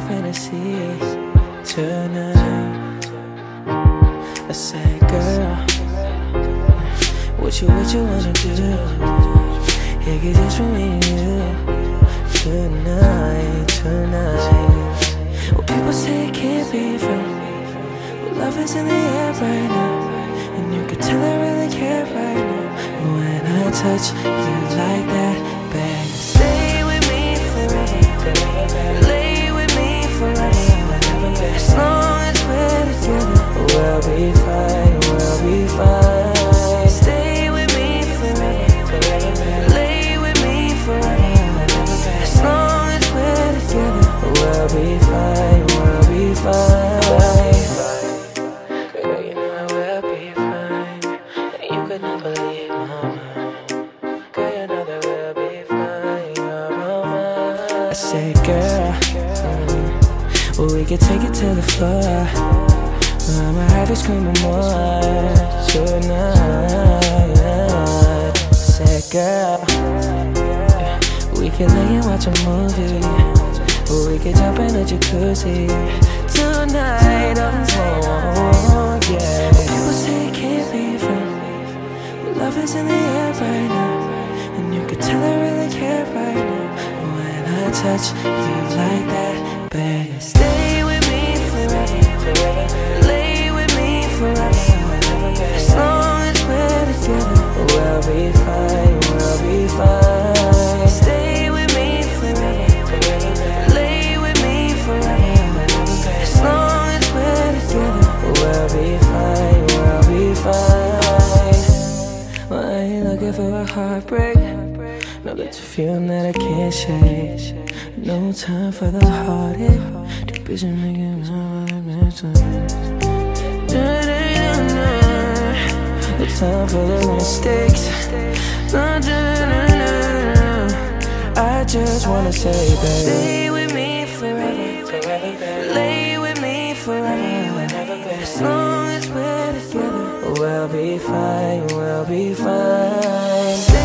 fantasy tonight. I said, girl, what you wanna do? Yeah, 'cause it's for me and you tonight. Well, people say it can't be real. Well, love is in the air right now, and you can tell I really care right now. When I touch you like that, baby, stay with me forever. Lay with me forever. As long as we're together, we'll be fine, we'll be fine. Stay with me forever. Lay with me forever. As long as we're together, we'll be fine, we'll be fine. Girl, you know we'll be fine. You could never leave my mind. Girl, you know that we'll be fine, you're all mine. I said, girl, well, we could take it to the floor. I'ma have you screaming more tonight. Said, girl, we could lay and watch a movie. We could jump in the jacuzzi tonight. Oh, yeah. People say it can't be real. Well, love is in the air right now, and you can tell I really care right now. When I touch you like that, baby, stay with me forever. Lay with me forever. As long as we're together, we'll be fine, we'll be fine. Stay with me forever. Lay with me forever. As long as we're together, we'll be fine, we'll be fine. Well, I ain't looking for a heartbreak. No, that's a feeling that I can't shake. No time for the heartache. Too busy making my no time for the mistakes. I just wanna say, baby, stay with me forever. Lay with me forever. As long as we're together, we'll be fine, we'll be fine.